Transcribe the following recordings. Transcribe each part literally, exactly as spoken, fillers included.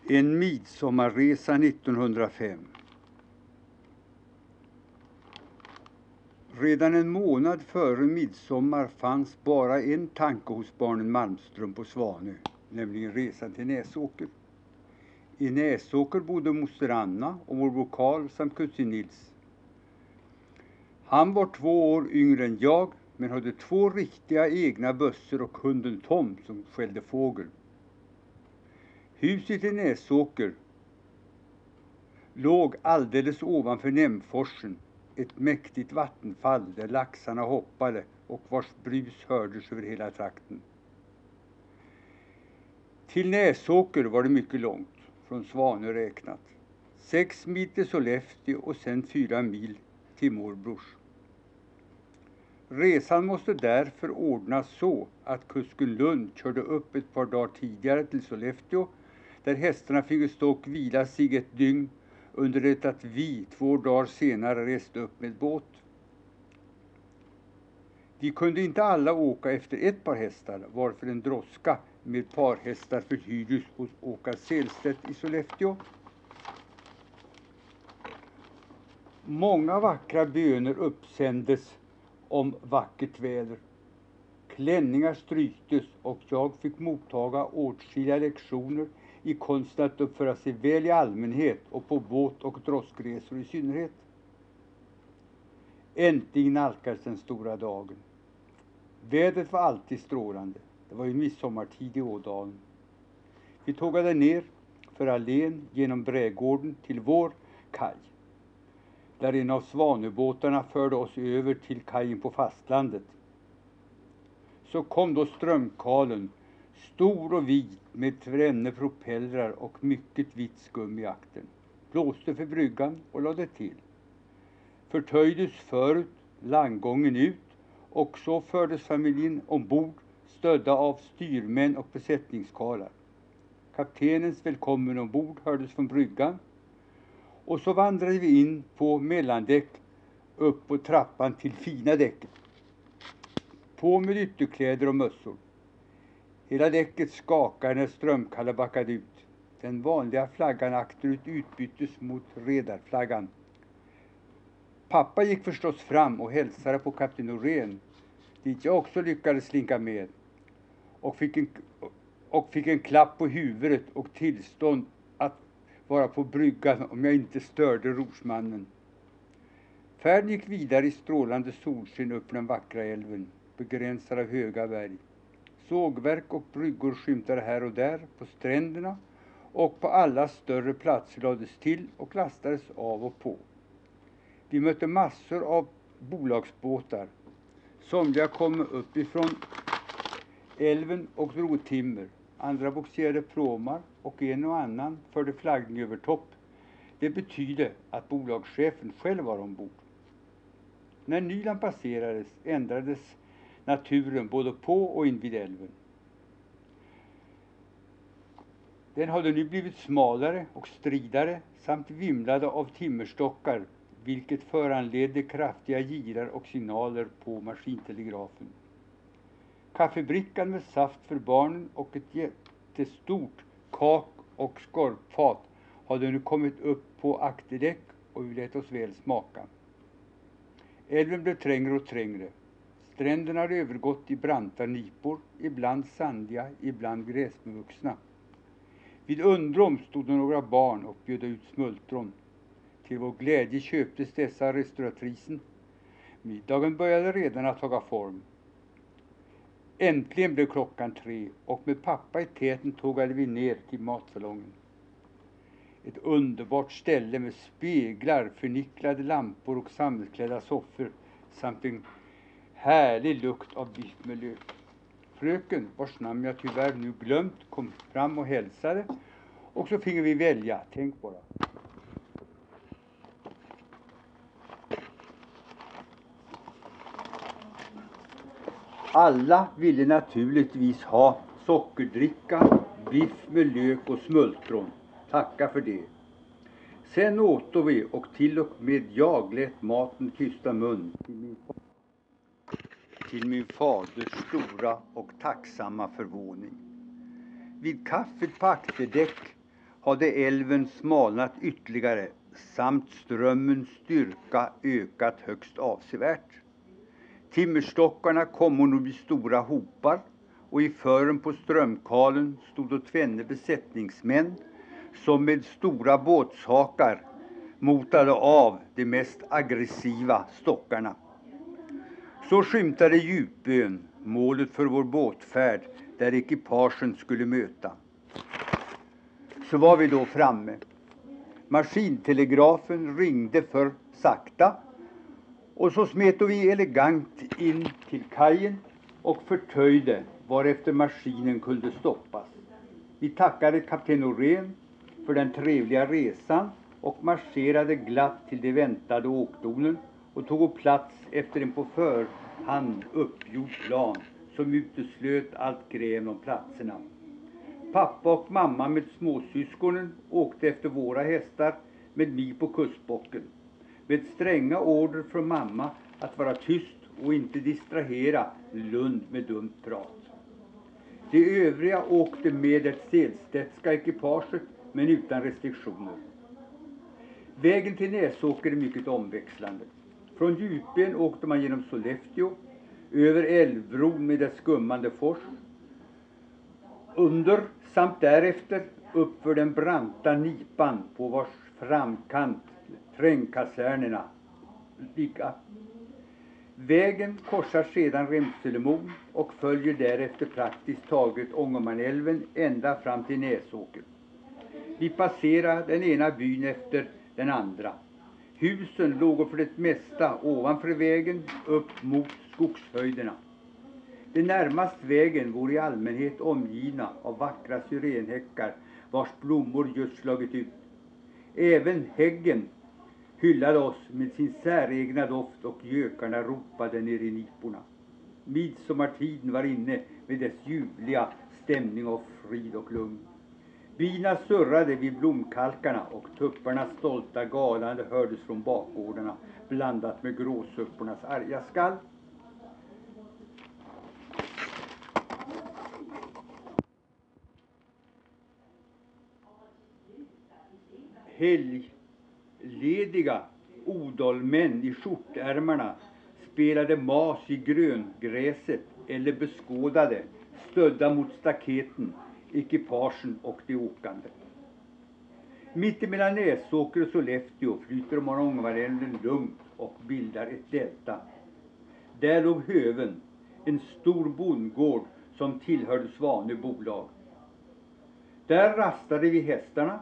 En midsommarresa nittonhundrafem. Redan en månad före midsommar fanns bara en tanke hos barnen Malmström på Svanö, nämligen resan till Näsåker. I Näsåker bodde moster Anna och morbror Karl samt kusin Nils. Han var två år yngre än jag, men hade två riktiga egna bössor och hunden Tom som skällde fågel. Huset i Näsåker låg alldeles ovanför Nämforsen, ett mäktigt vattenfall där laxarna hoppade och vars brus hördes över hela trakten. Till Näsåker var det mycket långt, från Svanö räknat. Sex mil till Sollefteå och sen fyra mil till morbrors. Resan måste därför ordnas så att kusken Lund körde upp ett par dagar tidigare till Sollefteå, där hästarna fick stå och vila sig ett dygn, under det att vi två dagar senare reste upp med båt. Vi kunde inte alla åka efter ett par hästar, varför en droska med parhästar förhyrdes hos Åkar Selstedt i Sollefteå. Många vackra böner uppsändes om vackert väder. Klänningar stryktes och jag fick mottaga åtskilliga lektioner i konsten att uppföra sig väl i allmänhet och på båt- och droskresor i synnerhet. Äntligen nalkades den stora dagen. Vädret var alltid strålande. Det var ju midsommartid i Ådalen. Vi tågade ner för allén genom Brädgården till vår kaj, där en av Svanöbåtarna förde oss över till kajen på fastlandet. Så kom då strömkalen, stor och vit med tvenne propellrar och mycket vitt skum i akten. Blåste för bryggan och lade till. Förtöjdes förut, landgången ut, och så fördes familjen ombord, stödda av styrmän och besättningskarlar. Kaptenens välkommen ombord hördes från bryggan, och så vandrade vi in på mellandäck upp på trappan till fina däcket. På med ytterkläder och mössor. Hela däcket skakade när strömkallen backade ut. Den vanliga flaggan akterut utbyttes mot redarflaggan. Pappa gick förstås fram och hälsade på kapten Norén, dit jag också lyckades slinka med, och fick en, och fick en klapp på huvudet och tillstånd att vara på bryggan om jag inte störde rorsmannen. Färden gick vidare i strålande solsken upp den vackra älven, begränsad av höga berg. Sågverk och bryggor skymtade här och där på stränderna, och på alla större platser lades till och lastades av och på. Vi mötte massor av bolagsbåtar. Somliga kom uppifrån älven och drog timmer. Andra bogserade pråmar och en och annan förde flaggning över topp. Det betyder att bolagschefen själv var ombord. När Nyland passerades ändrades naturen både på och invid älven. Den hade nu blivit smalare och stridare samt vimlade av timmerstockar, vilket föranledde kraftiga girar och signaler på maskintelegrafen. Kaffebrickan med saft för barnen och ett jättestort kak- och skorpfat hade nu kommit upp på akterdäck, och vi lät oss väl smaka. Älven blev trängre och trängre. Stränderna hade övergått i branta nipor, ibland sandiga, ibland gräsbevuxna. Vid Undrom stod det några barn och bjöd ut smultron. Till vår glädje köptes dessa restauratrisen. Middagen började redan att taga form. Äntligen blev klockan tre, och med pappa i täten tågade vi ner till matsalongen. Ett underbart ställe med speglar, förnicklade lampor och sammetklädda soffor samt en härlig lukt av biff med lök. Fröken, vars namn jag tyvärr nu glömt, kom fram och hälsade, och så fick vi välja. Tänk bara. Alla ville naturligtvis ha sockerdricka, biff med lök och smultron. Tacka för det. Sen åt vi, och till och med jag lät maten tysta mun till min, till min faders stora och tacksamma förvåning. Vid kaffet på akterdäck hade älven smalnat ytterligare samt strömmens styrka ökat högst avsevärt. Timmerstockarna kom nu i stora hopar, och i fören på strömkalen stod då tvenne besättningsmän som med stora båtshakar motade av de mest aggressiva stockarna. Så skymtade Djupön, målet för vår båtfärd där ekipagen skulle möta. Så var vi då framme. Maskintelegrafen ringde för sakta, och så smet vi elegant in till kajen och förtöjde, varefter maskinen kunde stoppas. Vi tackade kapten Norén för den trevliga resan och marscherade glatt till de väntade åkdonen och tog plats efter en på förhand uppgjord plan som uteslöt allt gräv om platserna. Pappa och mamma med småsyskonen åkte efter våra hästar med mig på kustbocken, med stränga order från mamma att vara tyst och inte distrahera Lund med dumt prat. De övriga åkte med det Selstedtska ekipaget, men utan restriktioner. Vägen till Näsåker är mycket omväxlande. Från Djupön åkte man genom Sollefteå, över älvbron med dess skummande fors, under samt därefter upp för den branta nipan på vars framkant trängkasernerna ligga. Vägen korsar sedan Remselemon och följer därefter praktiskt taget Ångermanälven ända fram till Näsåker. Vi passerar den ena byn efter den andra. Husen låg för det mesta ovanför vägen upp mot skogshöjderna. Det närmast vägen vore i allmänhet omgivna av vackra syrenhäckar vars blommor just slagit ut. Även häggen hyllade oss med sin säregna doft och gökarna ropade ner i niporna. Midsommartiden var inne med dess ljuvliga stämning av frid och lugn. Bina surrade vid blomkalkarna och tupparnas stolta galande hördes från bakgårdarna blandat med gråsuppornas arga skall. Helglediga odalmän i skjortärmarna spelade mas i gröngräset eller beskådade, stödda mot staketen, ekipagen och de åkande. Mitt emellan Näsåker och Sollefteå flyter Ångermanälven lugnt och bildar ett delta. Där låg Höven, en stor bondgård som tillhörde Svanö bolag. Där rastade vi hästarna.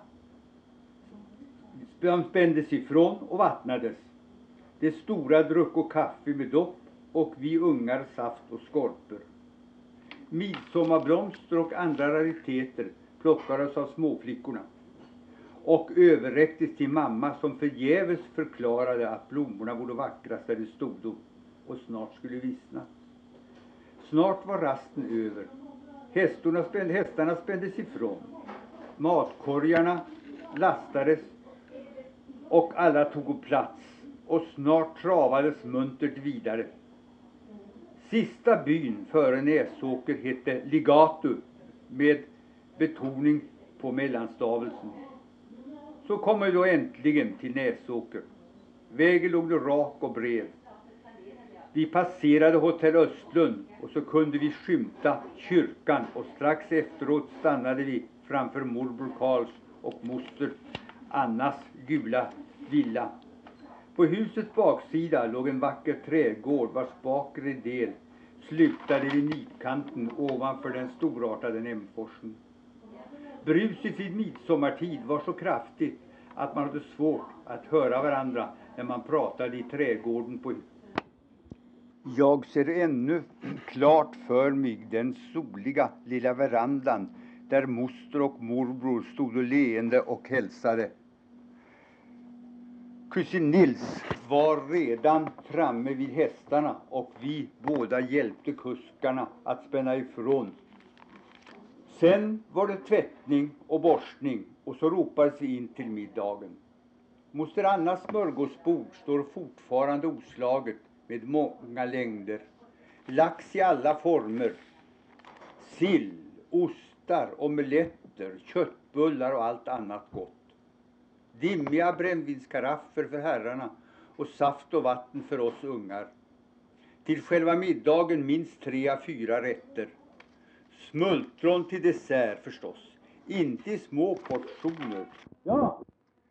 De spändes ifrån och vattnades. De stora druck och kaffe med dopp och vi ungar saft och skorpor. Midsommarblomster och andra rariteter plockades av småflickorna och överräcktes till mamma som förgäves förklarade att blommorna vore vackrast där de stod och snart skulle vissna. Snart var rasten över. Hästarna, spände, hästarna spändes ifrån. Matkorgarna lastades och alla tog plats och snart travades muntert vidare. Sista byn före Näsåker hette Ligatu med betoning på mellanstavelsen. Så kom vi då äntligen till Näsåker. Vägen låg rak och bred. Vi passerade Hotell Östlund och så kunde vi skymta kyrkan och strax efteråt stannade vi framför morbror Karls och moster Annas gula villa. På husets baksida låg en vacker trädgård vars bakre del slutade vid nitkanten ovanför den storartade Nämforsen. Bruset vid midsommartid var så kraftigt att man hade svårt att höra varandra när man pratade i trädgården på. Jag ser ännu klart för mig den soliga lilla verandan där moster och morbror stod och leende och hälsade. Kusin Nils var redan framme vid hästarna och vi båda hjälpte kuskarna att spänna ifrån. Sen var det tvättning och borstning och så ropades vi in till middagen. Moster Annas smörgåsbord står fortfarande oslaget med många längder. Lax i alla former. Sill, ostar, omeletter, kött köttbullar och allt annat gott. Dimmiga brännvinskaraffer för herrarna och saft och vatten för oss ungar. Till själva middagen minst tre à fyra rätter. Smultron till dessert förstås, inte i små portioner. Ja!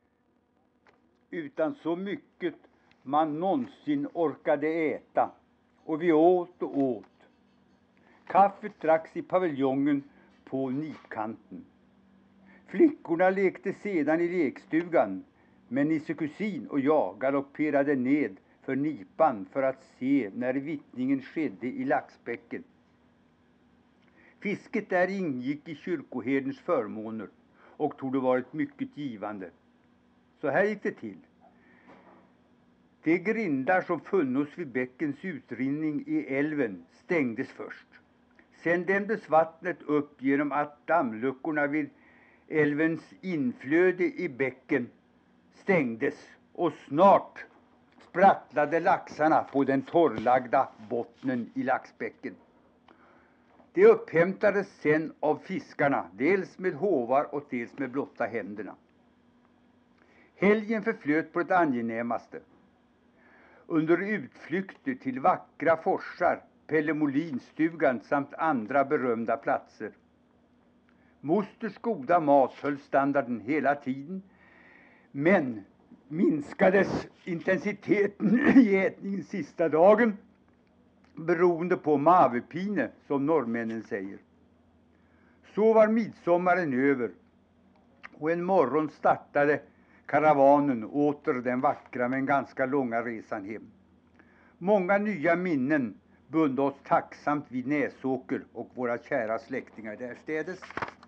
Utan så mycket man någonsin orkade äta. Och vi åt och åt. Kaffet dracks i paviljongen på nipkanten. Flickorna lekte sedan i lekstugan, men Nisse kusin och jag galopperade ned för nipan för att se när vittningen skedde i Laxbäcken. Fisket där ingick i kyrkoherdens förmåner och torde varit mycket givande. Så här gick det till. De grindar som funnits vid bäckens utrinning i älven stängdes först. Sen dämdes vattnet upp genom att dammluckorna vid älvens inflöde i bäcken stängdes och snart sprattlade laxarna på den torrlagda bottnen i Laxbäcken. De upphämtades sen av fiskarna, dels med hovar och dels med blotta händerna. Helgen förflöt på det angenämaste. Under utflykter till vackra forsar, Pellemolinstugan samt andra berömda platser. Mosters goda mat höll standarden hela tiden, men minskades intensiteten i ätningen sista dagen beroende på mavepine, som norrmännen säger. Så var midsommaren över och en morgon startade karavanen åter den vackra men ganska långa resan hem. Många nya minnen bund oss tacksamt vid Näsåker och våra kära släktingar därstädes.